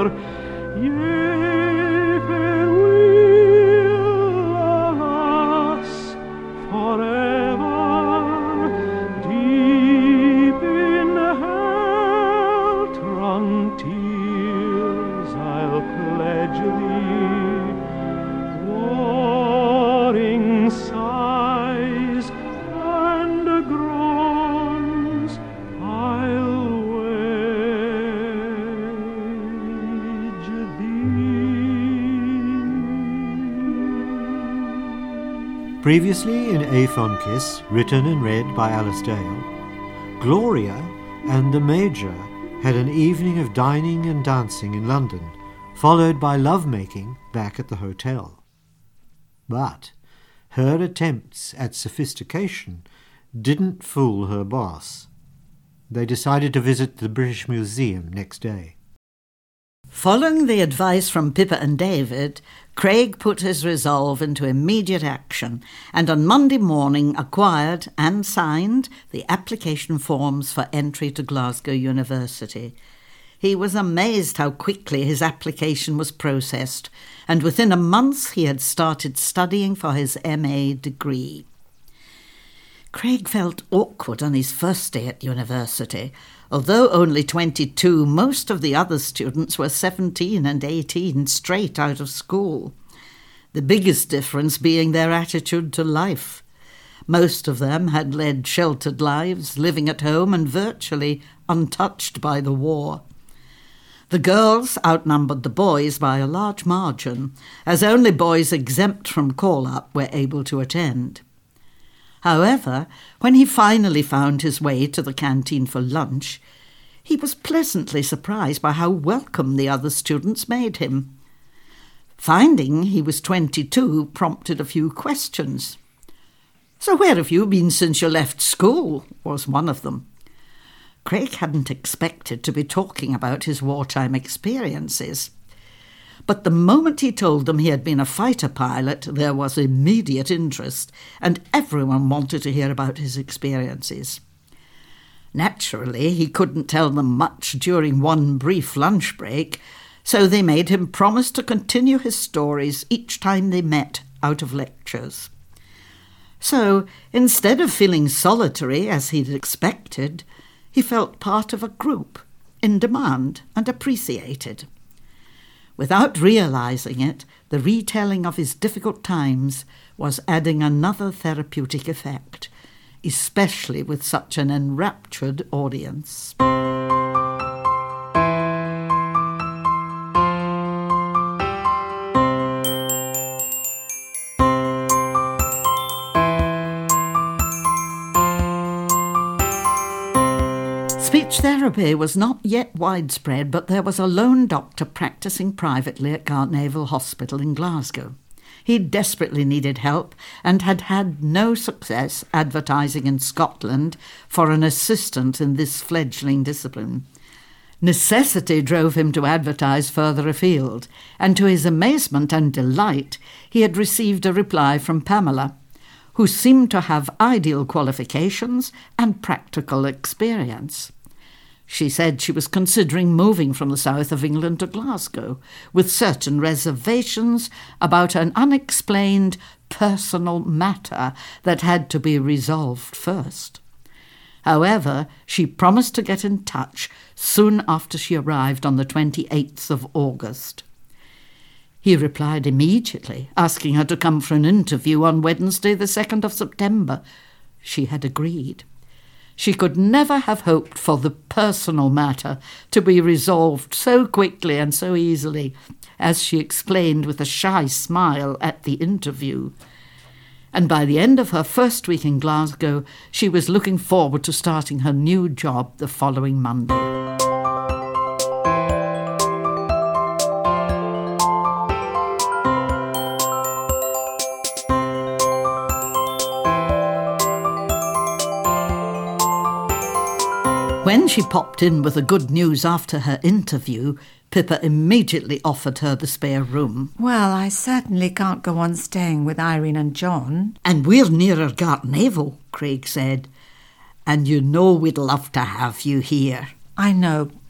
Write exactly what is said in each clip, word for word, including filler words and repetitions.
Yea, farewell, alas, forever, deep in hell-trunk tears I'll pledge thee, warring sighs and groans I'll wage thee. Previously in Aefoncis, written and read by Alice Dale, Gloria and the Major had an evening of dining and dancing in London, followed by love-making back at the hotel. But her attempts at sophistication didn't fool her boss. They decided to visit the British Museum next day. Following the advice from Pippa and David, Craig put his resolve into immediate action and on Monday morning acquired and signed the application forms for entry to Glasgow University. He was amazed how quickly his application was processed, and within a month he had started studying for his M A degree. Craig felt awkward on his first day at university. Although only twenty-two, most of the other students were seventeen and eighteen, straight out of school. The biggest difference being their attitude to life. Most of them had led sheltered lives, living at home and virtually untouched by the war. The girls outnumbered the boys by a large margin, as only boys exempt from call-up were able to attend. However, when he finally found his way to the canteen for lunch, he was pleasantly surprised by how welcome the other students made him. Finding he was twenty-two prompted a few questions. "So where have you been since you left school?" was one of them. Craig hadn't expected to be talking about his wartime experiences. But the moment he told them he had been a fighter pilot, there was immediate interest, and everyone wanted to hear about his experiences. Naturally, he couldn't tell them much during one brief lunch break, so they made him promise to continue his stories each time they met out of lectures. So, instead of feeling solitary as he'd expected, he felt part of a group, in demand and appreciated. Without realising it, the retelling of his difficult times was adding another therapeutic effect, especially with such an enraptured audience. Speech therapy was not yet widespread, but there was a lone doctor practising privately at Gartnavel Hospital in Glasgow. He desperately needed help and had had no success advertising in Scotland for an assistant in this fledgling discipline. Necessity drove him to advertise further afield, and to his amazement and delight, he had received a reply from Pamela, who seemed to have ideal qualifications and practical experience. She said she was considering moving from the south of England to Glasgow, with certain reservations about an unexplained personal matter that had to be resolved first. However, she promised to get in touch soon after she arrived on the twenty-eighth of August. He replied immediately, asking her to come for an interview on Wednesday the second of September. She had agreed. She could never have hoped for the personal matter to be resolved so quickly and so easily, as she explained with a shy smile at the interview. And by the end of her first week in Glasgow, she was looking forward to starting her new job the following Monday. When she popped in with the good news after her interview, Pippa immediately offered her the spare room. "Well, I certainly can't go on staying with Irene and John." "And we're nearer Gartnavel," Craig said. "And you know we'd love to have you here." "I know,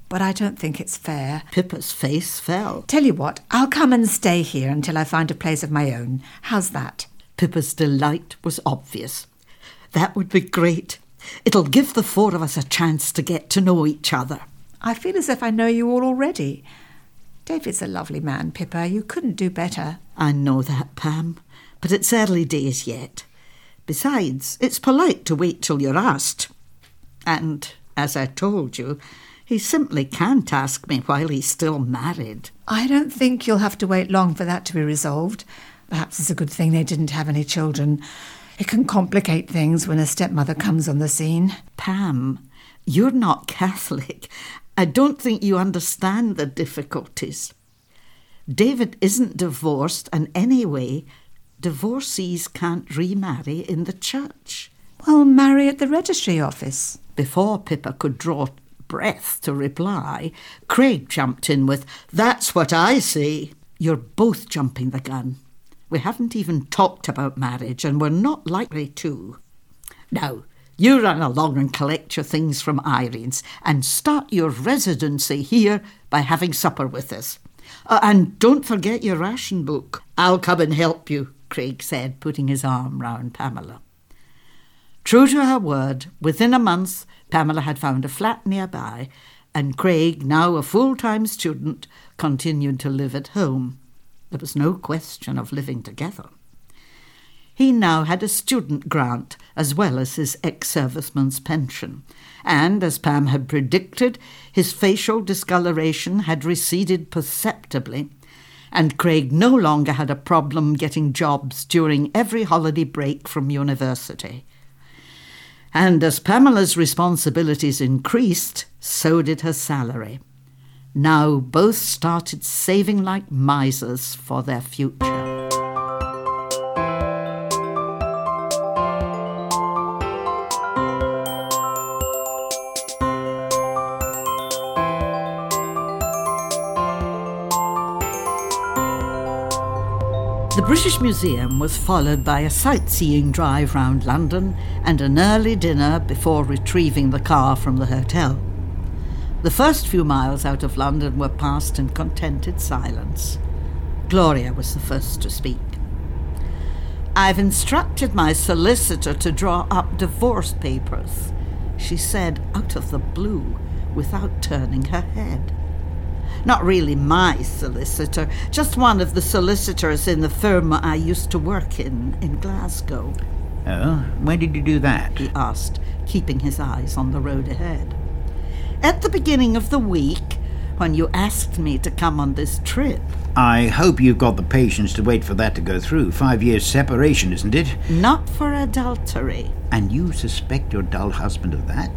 but I don't think it's fair. Pippa's face fell. Tell you what, I'll come and stay here until I find a place of my own. How's that? Pippa's delight was obvious. That would be great. It'll give the four of us a chance to get to know each other. I feel as if I know you all already. David's a lovely man, Pippa. You couldn't do better. I know that, Pam, but it's early days yet. Besides, it's polite to wait till you're asked. And, as I told you, he simply can't ask me while he's still married. I don't think you'll have to wait long for that to be resolved. Perhaps it's a good thing they didn't have any children. It can complicate things when a stepmother comes on the scene. Pam, you're not Catholic. I don't think you understand the difficulties. David isn't divorced, and anyway, divorcees can't remarry in the church. Well, marry at the registry office. Before Pippa could draw breath to reply, Craig jumped in with, "That's what I say." You're both jumping the gun. We haven't even talked about marriage, and we're not likely to. Now, you run along and collect your things from Irene's and start your residency here by having supper with us. Uh, and don't forget your ration book. I'll come and help you, Craig said, putting his arm round Pamela. True to her word, within a month, Pamela had found a flat nearby, and Craig, now a full-time student, continued to live at home. There was no question of living together. He now had a student grant as well as his ex-serviceman's pension, and, as Pam had predicted, his facial discoloration had receded perceptibly, and Craig no longer had a problem getting jobs during every holiday break from university. And as Pamela's responsibilities increased, so did her salary. Now both started saving like misers for their future. The British Museum was followed by a sightseeing drive round London and an early dinner before retrieving the car from the hotel. The first few miles out of London were passed in contented silence. Gloria was the first to speak. "I've instructed my solicitor to draw up divorce papers," she said out of the blue without turning her head. "Not really my solicitor, just one of the solicitors in the firm I used to work in, in Glasgow." Oh, when did you do that? He asked, keeping his eyes on the road ahead. "At the beginning of the week, when you asked me to come on this trip." I hope you've got the patience to wait for that to go through. Five years separation, isn't it? "Not for adultery." And you suspect your dull husband of that?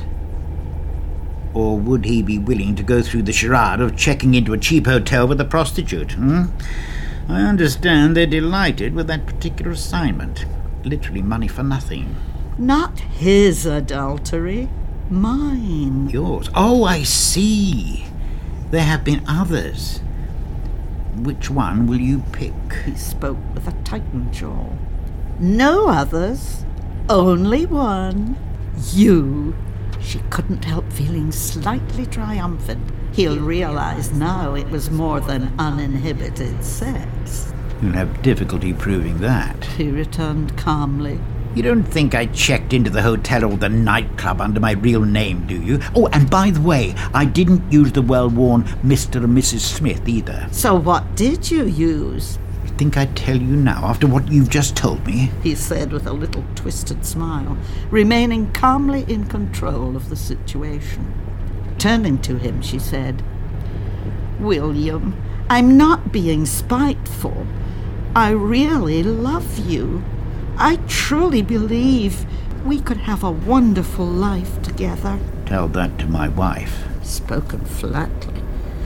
Or would he be willing to go through the charade of checking into a cheap hotel with a prostitute? Hmm? I understand they're delighted with that particular assignment. Literally money for nothing. "Not his adultery, mine." Yours? Oh, I see. There have been others. Which one will you pick? He spoke with a tightened jaw. "No others, only one. You." She couldn't help feeling slightly triumphant. He'll realise now it was more than uninhibited sex. You'll have difficulty proving that. He returned calmly. You don't think I checked into the hotel or the nightclub under my real name, do you? Oh, and by the way, I didn't use the well-worn Mister and Missus Smith either. "So what did you use?" You think I'd tell you now, after what you've just told me? He said with a little twisted smile, remaining calmly in control of the situation. Turning to him, she said, "William, I'm not being spiteful. I really love you. I truly believe we could have a wonderful life together." Tell that to my wife. Spoken flatly.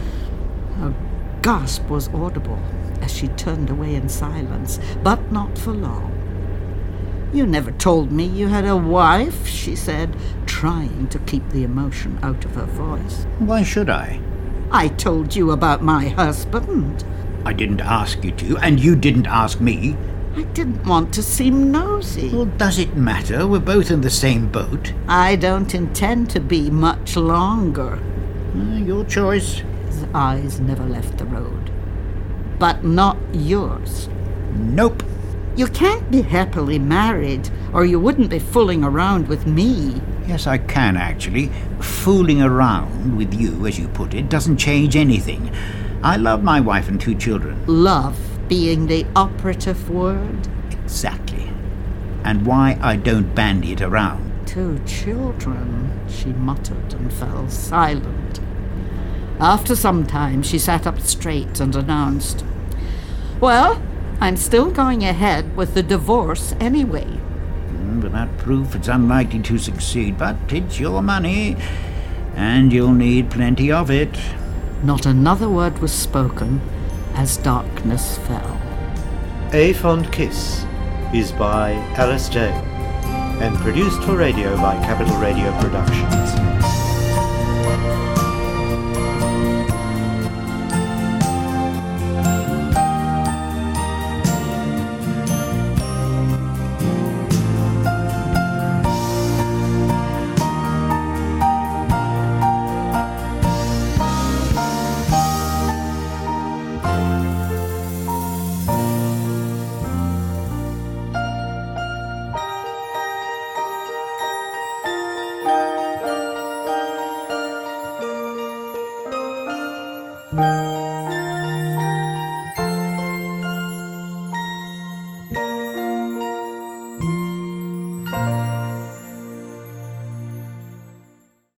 A gasp was audible as she turned away in silence, but not for long. "You never told me you had a wife," she said, trying to keep the emotion out of her voice. Why should I? "I told you about my husband." I didn't ask you to, and you didn't ask me. "I didn't want to seem nosy." Well, does it matter? We're both in the same boat. "I don't intend to be much longer." Uh, your choice. His eyes never left the road. But not yours. Nope. You can't be happily married, or you wouldn't be fooling around with me. Yes, I can, actually. Fooling around with you, as you put it, doesn't change anything. I love my wife and two children. Love being the operative word. Exactly. And why I don't bandy it around. Two children, she muttered and fell silent. After some time, she sat up straight and announced, "Well, I'm still going ahead with the divorce anyway." Mm, without proof, it's unlikely to succeed, but it's your money, and you'll need plenty of it. Not another word was spoken as darkness fell. A Fond Kiss is by Alice Dale and produced for radio by Capital Radio Productions. Thank you.